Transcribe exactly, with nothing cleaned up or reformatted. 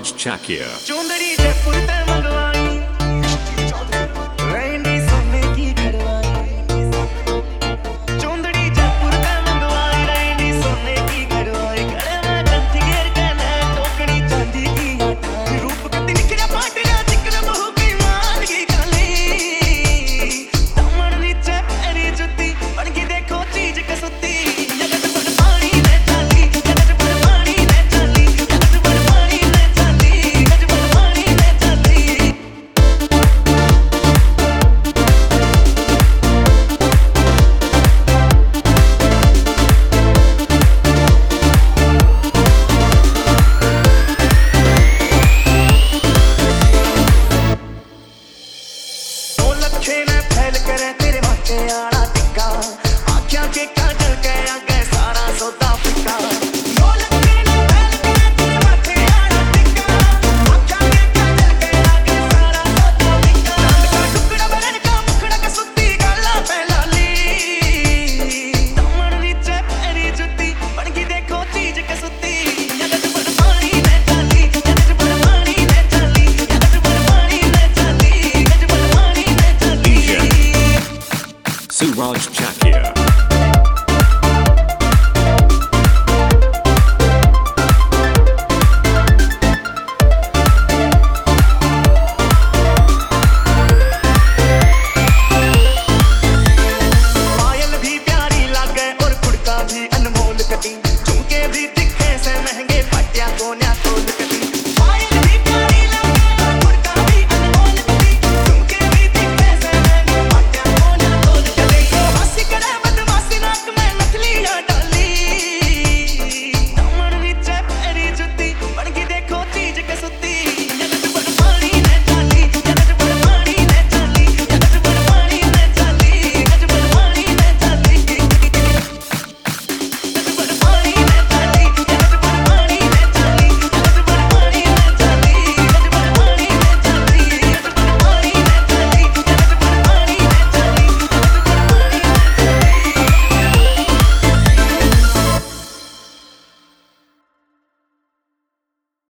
Suraj Chakia. चुंदड़ी जयपुर ते मंगवाई, रैनी सोने की घड़वाई। चुंदड़ी जयपुर ते मंगवाई, रैनी सोने की घड़वाई। गले में कंठी घेर के ने टोकरी चांदी की आटा। रूप कति निखरा पाटिया चिकन बहू की मान की काली। दामन नीचे पैरी जुती, बन की देखो चीज कसुती। फैल करे तेरे माथे आड़ा टिक्का, आँखियाँ के काजल के आगे सारा सौदा फिक्का। दो लखे ने फैल करे तेरे माथे आड़ा टिक्का, आँखियाँ के काजल के आगे सारा सौदा फिक्का। चांद का टुकड़ा बरन का मुखड़ा का सुत्ती गाला फैला ली। दामन नीचे पैरी जुती, बन की देखो चीज के सुत्ती। यगज पर पानी में चाली, यगज पर पानी में चाली, यगज पर पानी में चाली, यगज पर पानी में चाली। Suraj Chakia.